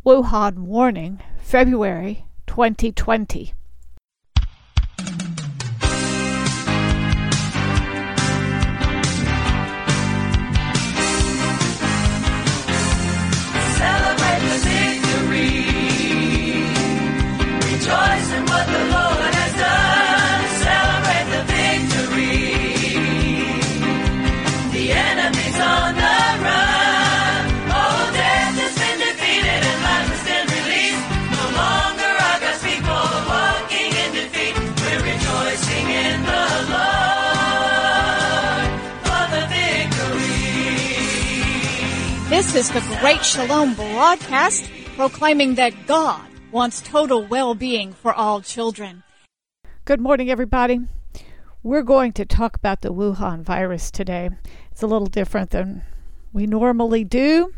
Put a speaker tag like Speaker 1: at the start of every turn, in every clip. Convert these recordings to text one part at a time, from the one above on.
Speaker 1: Wuhan warning, February 2020.
Speaker 2: Celebrate the victory. Rejoice in what the Lord has done. Celebrate the victory. The enemy's on the run. Oh, death has been defeated and life has been released. No longer are God's people walking in defeat. We're rejoicing in the Lord for the victory.
Speaker 1: This is the Great Shalom broadcast, proclaiming that God wants total well-being for all children. Good morning, everybody. We're going to talk about the Wuhan virus today. It's a little different than we normally do.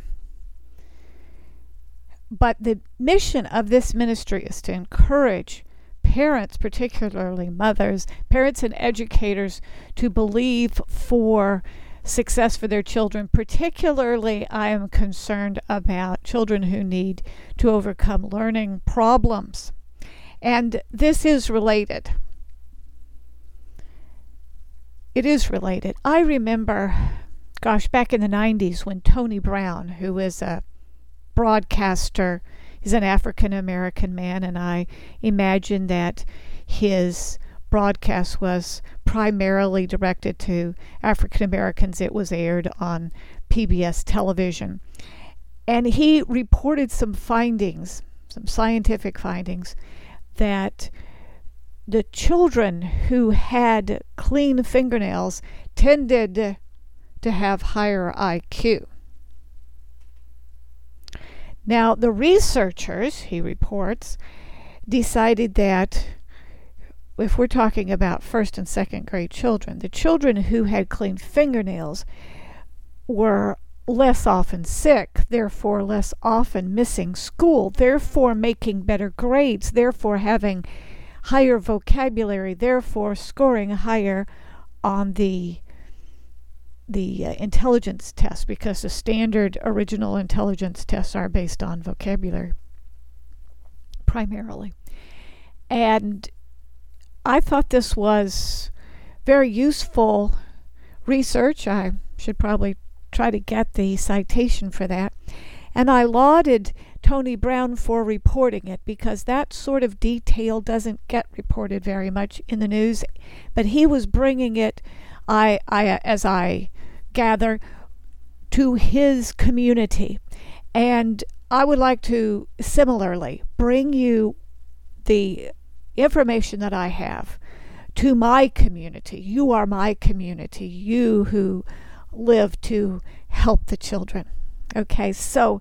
Speaker 1: But the mission of this ministry is to encourage parents, particularly mothers, parents and educators, to believe for success for their children. Particularly, I am concerned about children who need to overcome learning problems. And this is related. It is related. I remember, back in the 90s when Tony Brown, who is a broadcaster, he's an African-American man, and I imagine that his broadcast was primarily directed to African-Americans. It was aired on PBS television. And he reported some findings, some scientific findings, that the children who had clean fingernails tended to have higher IQ. Now, the researchers, he reports, decided that if we're talking about first and second grade children, the children who had clean fingernails were less often sick, therefore less often missing school, therefore making better grades, therefore having higher vocabulary, therefore scoring higher on the intelligence test, because the standard original intelligence tests are based on vocabulary primarily. And I thought this was very useful research. I should probably try to get the citation for that. And I lauded Tony Brown for reporting it, because that sort of detail doesn't get reported very much in the news. But he was bringing it, as I gather, to his community. And I would like to similarly bring you the information that I have to my community. You are my community, you who live to help the children. Okay, so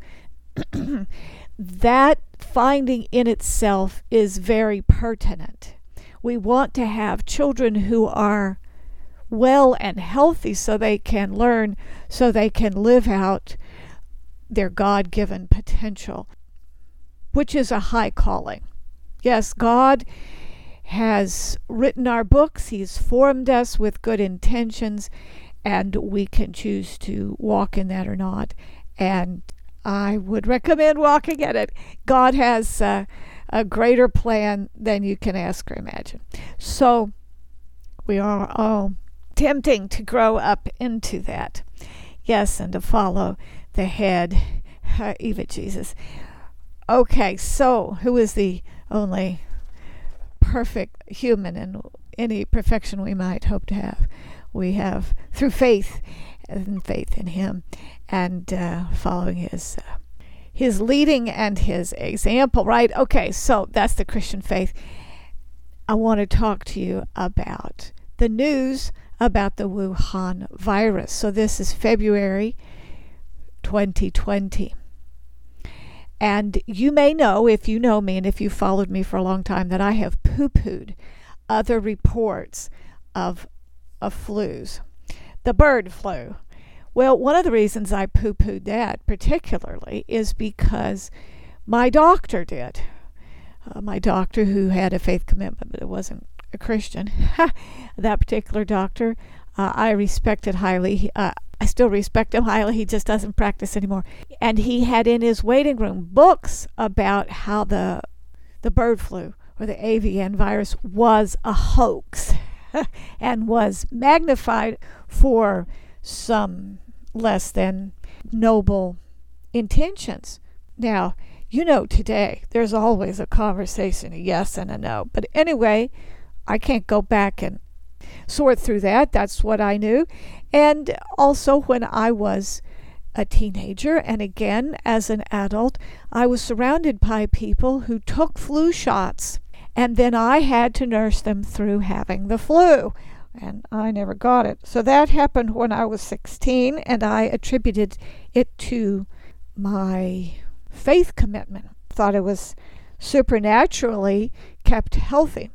Speaker 1: that finding in itself is very pertinent. We want to have children who are well and healthy so they can learn, so they can live out their God-given potential, which is a high calling. Yes, God has written our books. He's formed us with good intentions, and we can choose to walk in that or not. And I would recommend walking in it. God has a greater plan than you can ask or imagine. So we are all tempting to grow up into that. Yes, and to follow the head, even Jesus. Okay, so who is the only perfect human in any perfection we might hope to have? We have through faith in him, and following his leading and his example, right? Okay, so that's the Christian faith. I want to talk to you about the news about the Wuhan virus. So this is February 2020. And you may know, if you know me and if you followed me for a long time, that I have poo-pooed other reports of flus. The bird flu. Well, one of the reasons I poo-pooed that particularly is because my doctor did. My doctor, who had a faith commitment, but it wasn't a Christian, that particular doctor, I respected highly. I still respect him highly. He just doesn't practice anymore. And he had in his waiting room books about how the bird flu or the avian virus was a hoax and was magnified for some less than noble intentions. Now, today there's always a conversation, a yes and a no. But anyway, I can't go back and sort through that. That's what I knew. And also when I was a teenager and again as an adult, I was surrounded by people who took flu shots, and then I had to nurse them through having the flu, and I never got it. So that happened when I was 16, and I attributed it to my faith commitment. Thought it was supernaturally kept healthy.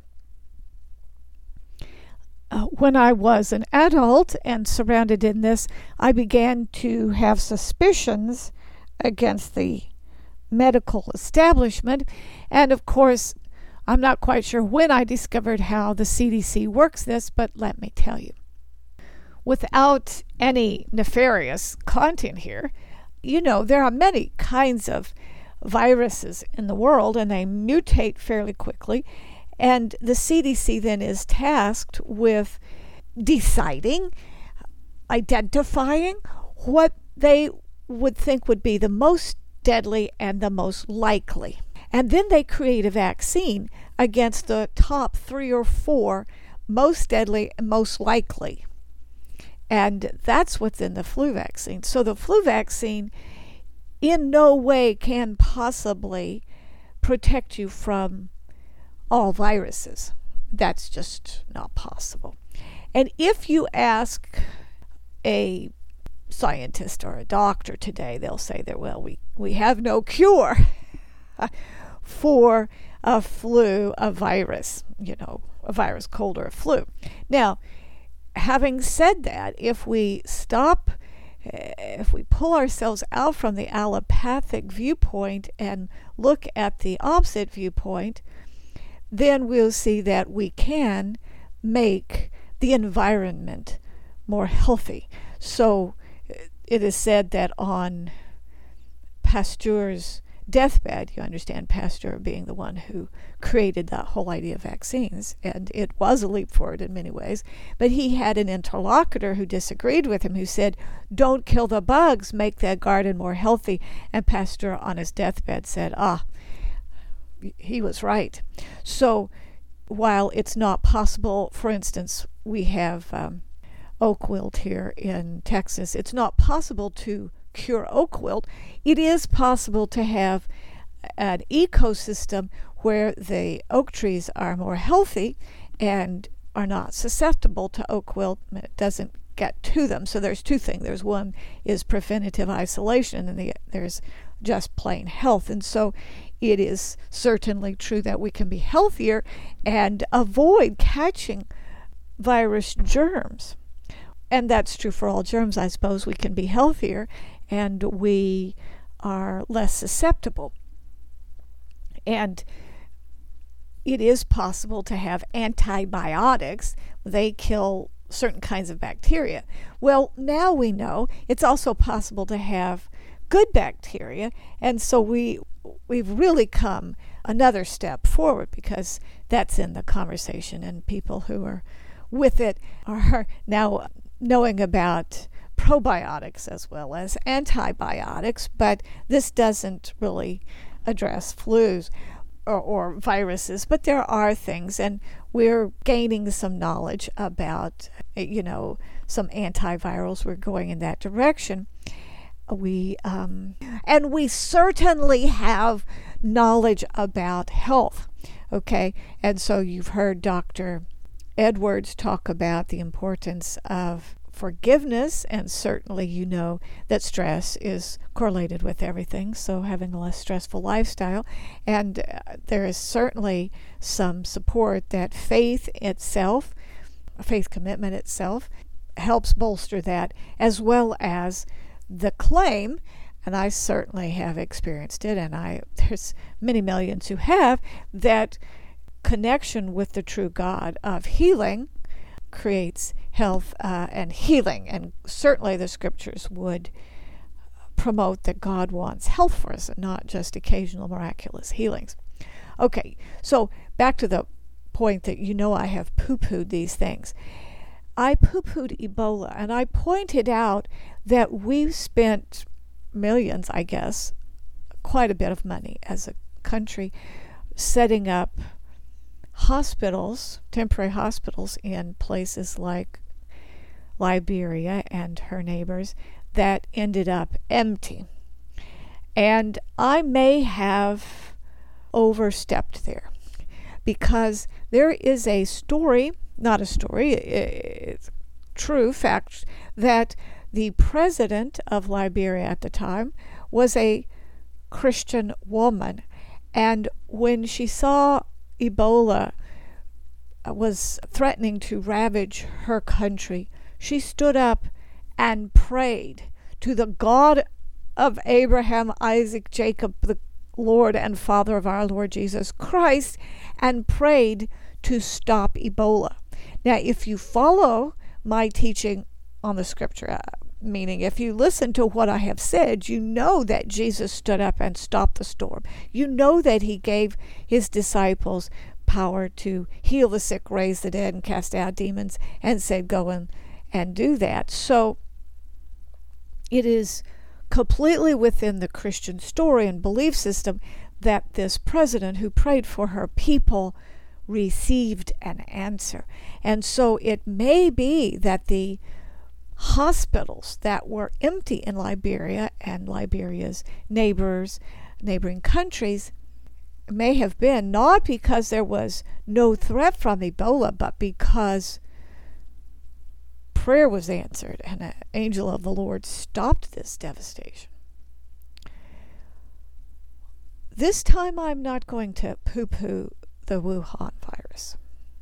Speaker 1: When I was an adult and surrounded in this, I began to have suspicions against the medical establishment. And of course, I'm not quite sure when I discovered how the CDC works this, but let me tell you. Without any nefarious content here, there are many kinds of viruses in the world, and they mutate fairly quickly. And the CDC then is tasked with deciding, identifying what they would think would be the most deadly and the most likely. And then they create a vaccine against the top 3 or 4 most deadly and most likely. And that's what's in the flu vaccine. So the flu vaccine in no way can possibly protect you from all viruses. That's just not possible. And if you ask a scientist or a doctor today, they'll say that, well, we have no cure for a flu, a virus, a virus, cold, or a flu. Now, having said that, if we pull ourselves out from the allopathic viewpoint and look at the opposite viewpoint, then we'll see that we can make the environment more healthy. So it is said that on Pasteur's deathbed, you understand Pasteur being the one who created that whole idea of vaccines, and it was a leap forward in many ways, but he had an interlocutor who disagreed with him, who said, don't kill the bugs, make the garden more healthy. And Pasteur on his deathbed said, he was right. So while it's not possible, for instance, we have oak wilt here in Texas, it's not possible to cure oak wilt. It is possible to have an ecosystem where the oak trees are more healthy and are not susceptible to oak wilt. It doesn't get to them. So there's two things. There's one is preventative isolation, and there's just plain health. And so it is certainly true that we can be healthier and avoid catching virus germs. And that's true for all germs, I suppose. We can be healthier and we are less susceptible. And it is possible to have antibiotics. They kill certain kinds of bacteria. Well, now we know it's also possible to have good bacteria, and so we've really come another step forward, because that's in the conversation, and people who are with it are now knowing about probiotics as well as antibiotics, but this doesn't really address flus or viruses, but there are things, and we're gaining some knowledge about, some antivirals. We're going in that direction. We certainly have knowledge about health, okay? And so you've heard Dr. Edwards talk about the importance of forgiveness, and certainly you know that stress is correlated with everything, so having a less stressful lifestyle. And there is certainly some support that faith itself, faith commitment itself, helps bolster that, as well as the claim, and I certainly have experienced it, and there's many millions who have, that connection with the true God of healing creates health and healing. And certainly the scriptures would promote that God wants health for us and not just occasional miraculous healings. Okay, so back to the point that I have poo-pooed these things. I poo-pooed Ebola, and I pointed out that we've spent millions, I guess, quite a bit of money as a country, setting up hospitals, temporary hospitals in places like Liberia and her neighbors that ended up empty. And I may have overstepped there, because there is a story, not a story, it's true fact, that the president of Liberia at the time was a Christian woman. And when she saw Ebola was threatening to ravage her country, she stood up and prayed to the God of Abraham, Isaac, Jacob, the Lord and Father of our Lord Jesus Christ, and prayed to stop Ebola. Now, if you follow my teaching on the scripture, meaning if you listen to what I have said, you know that Jesus stood up and stopped the storm. You know that he gave his disciples power to heal the sick, raise the dead, and cast out demons, and said, go and do that. So it is completely within the Christian story and belief system that this president who prayed for her people received an answer. And so it may be that the hospitals that were empty in Liberia and Liberia's neighboring countries may have been not because there was no threat from Ebola, but because prayer was answered and an angel of the Lord stopped this devastation. This time I'm not going to poo-poo the Wuhan virus.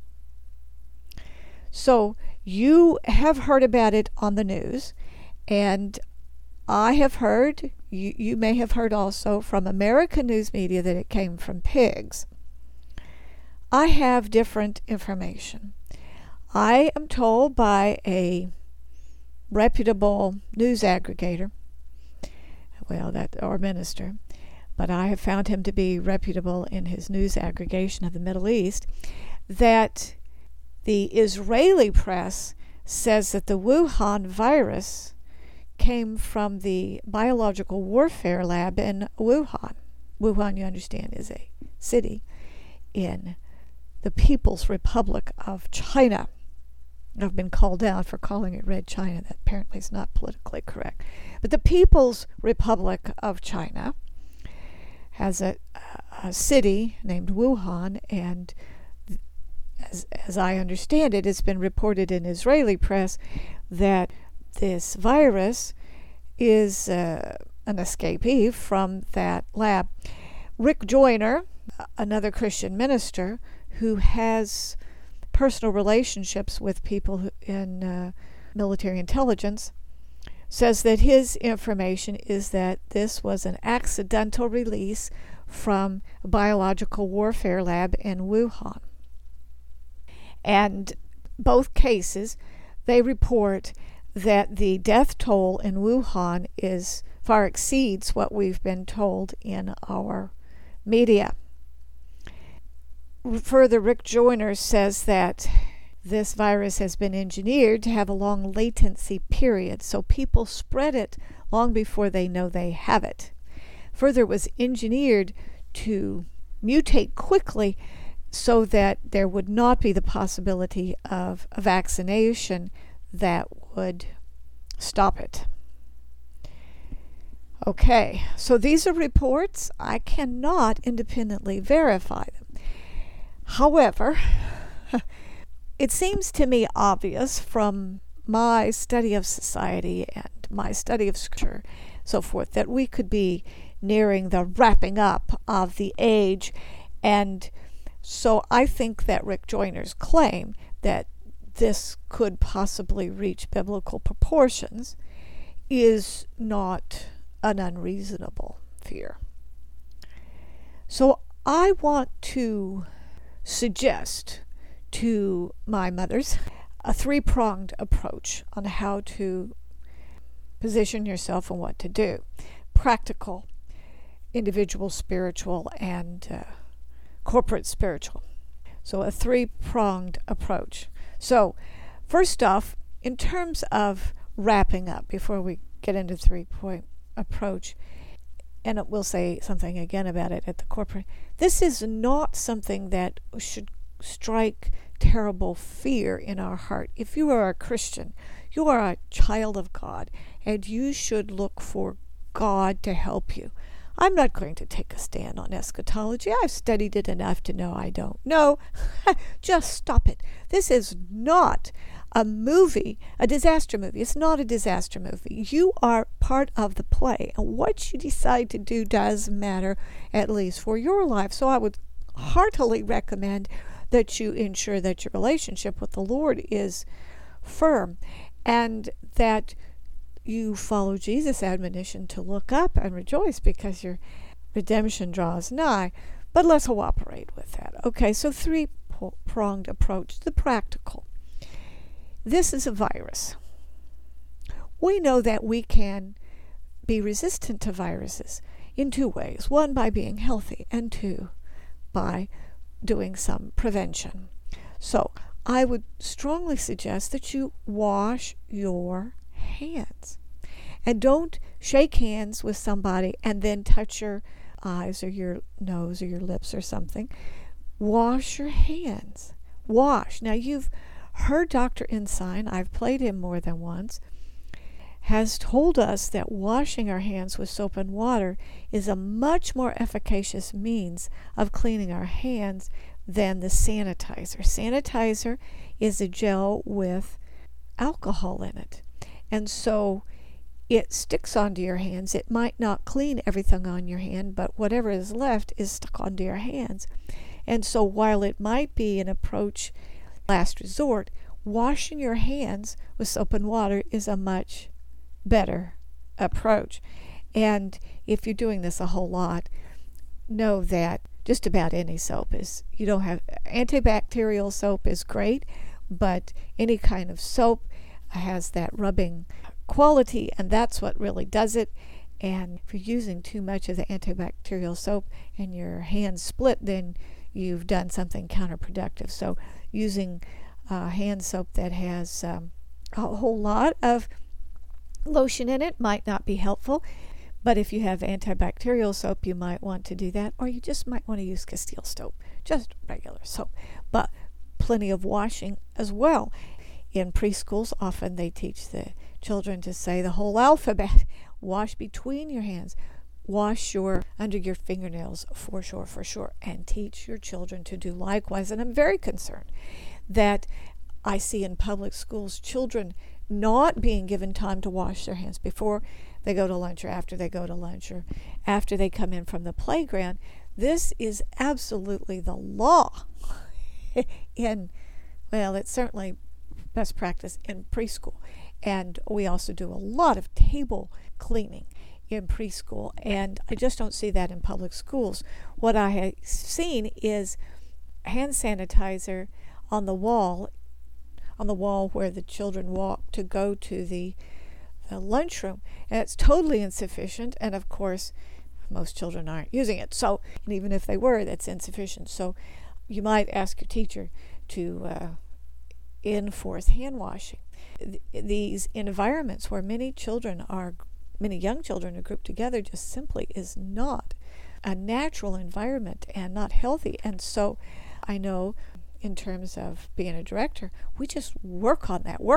Speaker 1: So you have heard about it on the news, and I have heard, you may have heard also from American news media, that it came from pigs. I have different information. I am told by a reputable news aggregator, or minister, but I have found him to be reputable in his news aggregation of the Middle East, that the Israeli press says that the Wuhan virus came from the biological warfare lab in Wuhan. Wuhan, you understand, is a city in the People's Republic of China. I've been called out for calling it Red China. That apparently is not politically correct. But the People's Republic of China has a city named Wuhan, and as I understand it, it's been reported in Israeli press that this virus is an escapee from that lab. Rick Joyner, another Christian minister who has personal relationships with people in military intelligence, says that his information is that this was an accidental release from a biological warfare lab in Wuhan. And both cases, they report that the death toll in Wuhan far exceeds what we've been told in our media. Further, Rick Joyner says that this virus has been engineered to have a long latency period, so people spread it long before they know they have it. Further, it was engineered to mutate quickly so that there would not be the possibility of a vaccination that would stop it. Okay, so these are reports. I cannot independently verify them. However, it seems to me obvious from my study of society and my study of scripture, so forth, that we could be nearing the wrapping up of the age. And so I think that Rick Joyner's claim that this could possibly reach biblical proportions is not an unreasonable fear. So I want to suggest to my mothers a three-pronged approach on how to position yourself and what to do. Practical, individual spiritual, and corporate spiritual. So a three-pronged approach. So first off, in terms of wrapping up, before we get into three-point approach, and we'll say something again about it at the corporate, this is not something that should strike terrible fear in our heart. If you are a Christian, you are a child of God, and you should look for God to help you. I'm not going to take a stand on eschatology. I've studied it enough to know I don't know. Just stop it. This is not a movie, a disaster movie. It's not a disaster movie. You are part of the play, and what you decide to do does matter, at least for your life. So I would heartily recommend that you ensure that your relationship with the Lord is firm, and that you follow Jesus' admonition to look up and rejoice because your redemption draws nigh. But let's cooperate with that. Okay, so three-pronged approach, the practical. This is a virus. We know that we can be resistant to viruses in two ways. One, by being healthy, and two, by doing some prevention. So I would strongly suggest that you wash your hands. And don't shake hands with somebody and then touch your eyes or your nose or your lips or something. Wash your hands. Wash. Now, you've heard Dr. Ensign, I've played him more than once, has told us that washing our hands with soap and water is a much more efficacious means of cleaning our hands than the sanitizer. Sanitizer is a gel with alcohol in it. And so it sticks onto your hands. It might not clean everything on your hand, but whatever is left is stuck onto your hands. And so while it might be an approach last resort, washing your hands with soap and water is a much better approach. And if you're doing this a whole lot, know that just about any soap is, you don't have, antibacterial soap is great, but any kind of soap has that rubbing quality, and that's what really does it. And if you're using too much of the antibacterial soap and your hands split, then you've done something counterproductive. So using hand soap that has a whole lot of lotion in it might not be helpful. But if you have antibacterial soap, you might want to do that, or you just might want to use Castile soap, just regular soap. But plenty of washing as well. In preschools, often they teach the children to say the whole alphabet. Wash between your hands. Wash under your fingernails for sure, and teach your children to do likewise. And I'm very concerned that I see in public schools children not being given time to wash their hands before they go to lunch, or after they go to lunch, or after they come in from the playground. This is absolutely the law. It's certainly best practice in preschool. And we also do a lot of table cleaning in preschool, and I just don't see that in public schools. What I have seen is hand sanitizer on the wall where the children walk to go to the lunchroom, and it's totally insufficient. And of course, most children aren't using it. So, and even if they were, that's insufficient. So, you might ask your teacher to enforce hand washing. These environments where many young children are grouped together just simply is not a natural environment and not healthy. And so I know in terms of being a director, we just work on that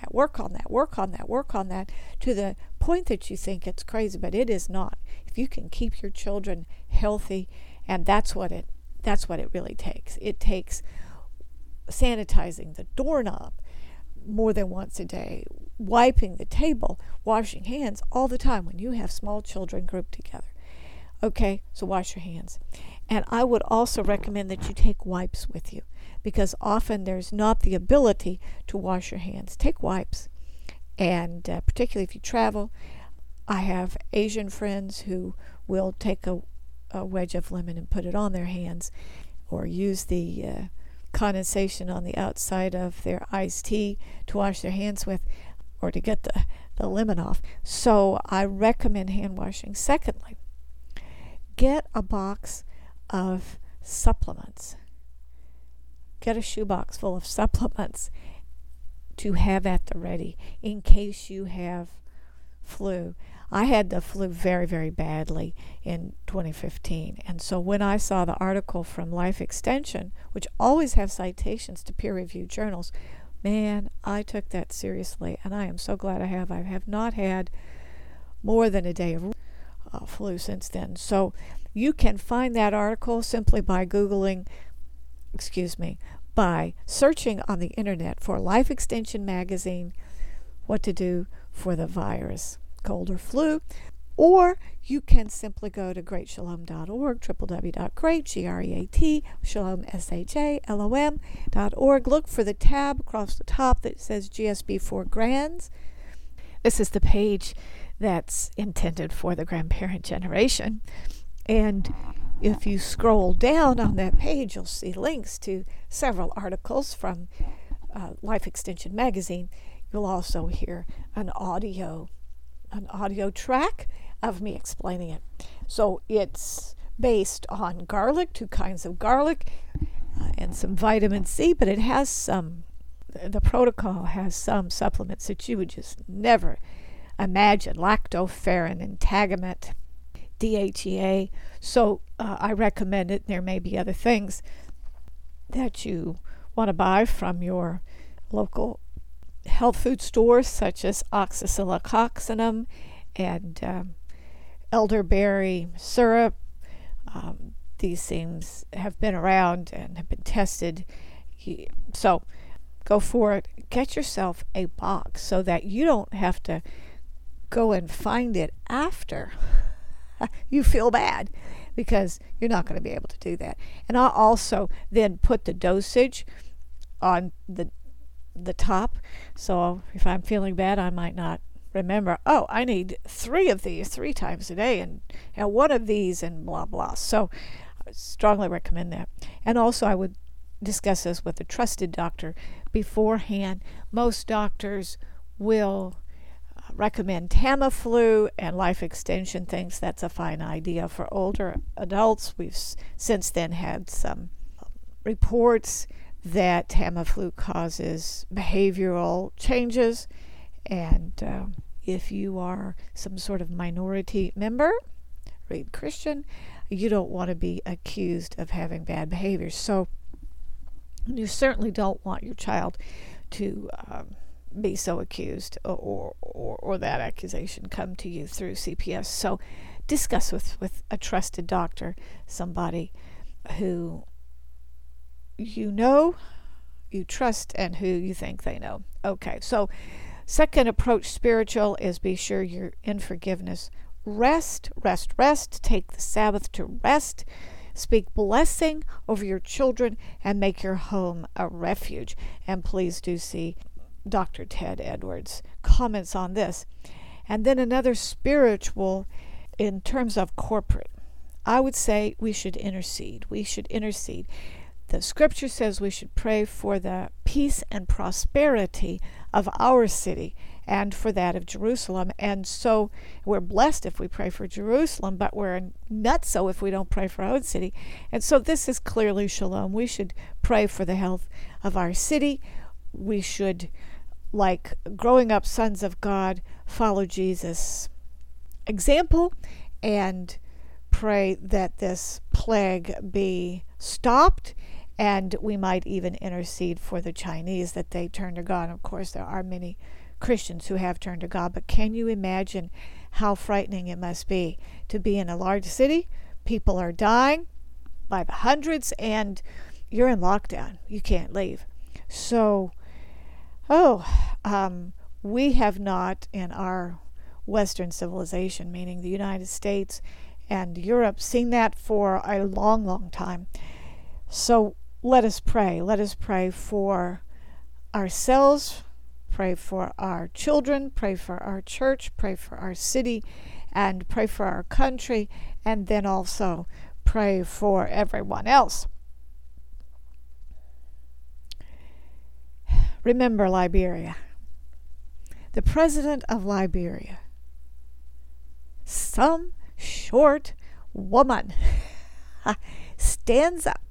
Speaker 1: to the point that you think it's crazy, but it is not. If you can keep your children healthy, and that's what it really takes. It takes sanitizing the doorknob more than once a day, wiping the table, washing hands all the time when you have small children grouped together. Okay, so wash your hands. And I would also recommend that you take wipes with you, because often there's not the ability to wash your hands. Take wipes, and particularly if you travel. I have Asian friends who will take a wedge of lemon and put it on their hands, or use the condensation on the outside of their iced tea to wash their hands with or to get the lemon off. So I recommend hand washing. Secondly, get a box of supplements. Get a shoebox full of supplements to have at the ready in case you have flu. I had the flu very, very badly in 2015. And so when I saw the article from Life Extension, which always have citations to peer-reviewed journals, man, I took that seriously. And I am so glad I have. I have not had more than a day of flu since then. So you can find that article simply by by searching on the internet for Life Extension magazine, what to do for the virus, cold or flu, or you can simply go to greatshalom.org, www.great, shalom, shalom.org. Look for the tab across the top that says GSB for Grands. This is the page that's intended for the grandparent generation. And if you scroll down on that page, you'll see links to several articles from Life Extension magazine. You'll also hear an audio track of me explaining it. So it's based on garlic, 2 kinds of garlic, and some vitamin C, but it has the protocol has some supplements that you would just never imagine: lactoferrin, integument, DHEA. So I recommend it. There may be other things that you want to buy from your local health food stores, such as oxacillococcinum and elderberry syrup. These things have been around and have been tested. So go for it. Get yourself a box so that you don't have to go and find it after you feel bad, because you're not going to be able to do that. And I'll also then put the dosage on the top. So if I'm feeling bad, I might not remember, I need 3 of these 3 times a day and 1 of these and blah, blah. So I strongly recommend that. And also I would discuss this with a trusted doctor beforehand. Most doctors will recommend Tamiflu, and Life Extension thinks that's a fine idea for older adults. We've since then had some reports that Tamiflu causes behavioral changes, and if you are some sort of minority member, read Christian, you don't want to be accused of having bad behaviors. So you certainly don't want your child to be so accused or that accusation come to you through CPS. So discuss with a trusted doctor, somebody who you know, you trust, and who you think they know. Okay, so second approach spiritual is be sure you're in forgiveness. Rest. Take the Sabbath to rest. Speak blessing over your children and make your home a refuge. And please do see Dr. Ted Edwards' comments on this. And then another spiritual, in terms of corporate, I would say we should intercede. The scripture says we should pray for the peace and prosperity of our city and for that of Jerusalem. And so we're blessed if we pray for Jerusalem, but we're nutso if we don't pray for our own city. And so this is clearly shalom. We should pray for the health of our city. We should, like growing up sons of God, follow Jesus' example and pray that this plague be stopped. And we might even intercede for the Chinese that they turn to God. Of course, there are many Christians who have turned to God, but can you imagine how frightening it must be to be in a large city? People are dying by the hundreds, and you're in lockdown. You can't leave. So, we have not in our Western civilization, meaning the United States and Europe, seen that for a long, long time. So let us pray. Let us pray for ourselves, pray for our children, pray for our church, pray for our city, and pray for our country, and then also pray for everyone else. Remember Liberia. The president of Liberia, some short woman, stands up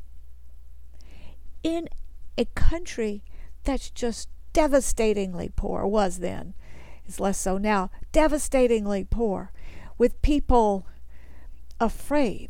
Speaker 1: in a country that's just devastatingly poor, was then, is less so now, devastatingly poor, with people afraid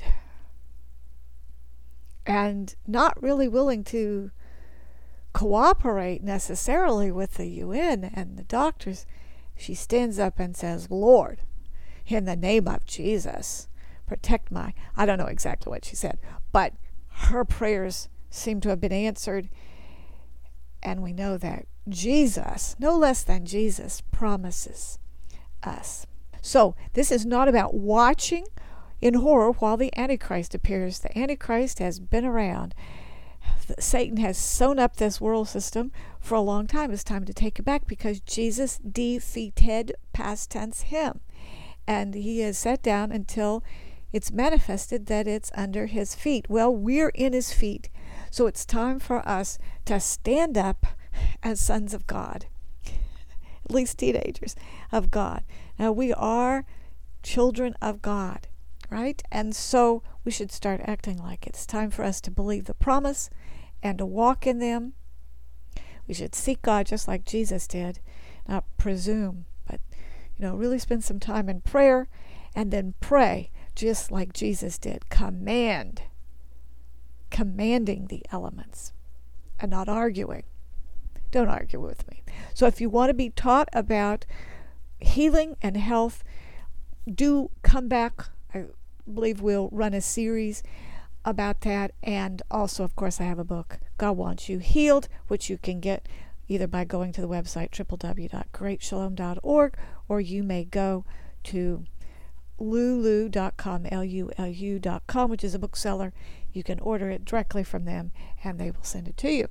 Speaker 1: and not really willing to cooperate necessarily with the UN and the doctors. She stands up and says, Lord, in the name of Jesus, protect I don't know exactly what she said, but her prayers seem to have been answered. And we know that Jesus, no less than Jesus, promises us. So this is not about watching in horror while the Antichrist appears. The Antichrist has been around. Satan has sewn up this world system for a long time. It's time to take it back because Jesus defeated, past tense, him. And he is set down until it's manifested that it's under his feet. Well, we're in his feet. So it's time for us to stand up as sons of God, at least teenagers of God. Now, we are children of God, right? And so we should start acting like it. It's time for us to believe the promise and to walk in them. We should seek God just like Jesus did, not presume, but really spend some time in prayer and then pray just like Jesus did. Commanding the elements and not arguing. Don't argue with me. So if you want to be taught about healing and health, do come back. I believe we'll run a series about that. And also, of course, I have a book, God Wants You Healed, which you can get either by going to the website www.greatshalom.org, or you may go to lulu.com, LULU.com, which is a bookseller. You can order it directly from them, and they will send it to you.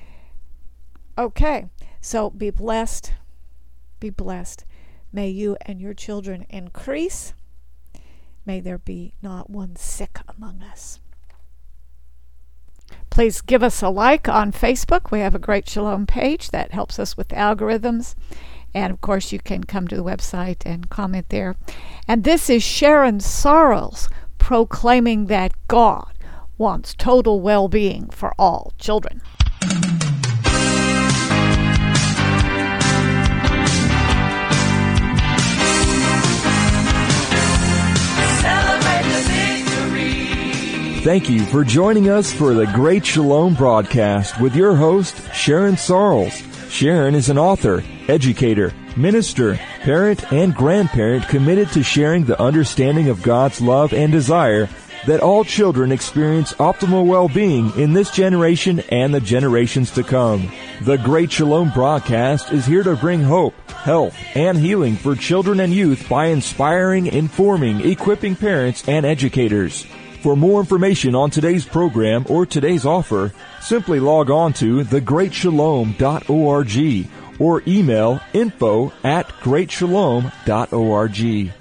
Speaker 1: Okay, so be blessed. Be blessed. May you and your children increase. May there be not one sick among us. Please give us a like on Facebook. We have a Great Shalom page that helps us with algorithms. And, of course, you can come to the website and comment there. And this is Sharon Sarles proclaiming that God wants total well-being for all children.
Speaker 3: Thank you for joining us for the Great Shalom broadcast with your host, Sharon Sarles. Sharon is an author, educator, minister, parent, and grandparent committed to sharing the understanding of God's love and desire that all children experience optimal well-being in this generation and the generations to come. The Great Shalom broadcast is here to bring hope, health, and healing for children and youth by inspiring, informing, equipping parents and educators. For more information on today's program or today's offer, simply log on to thegreatshalom.org or email info@greatshalom.org.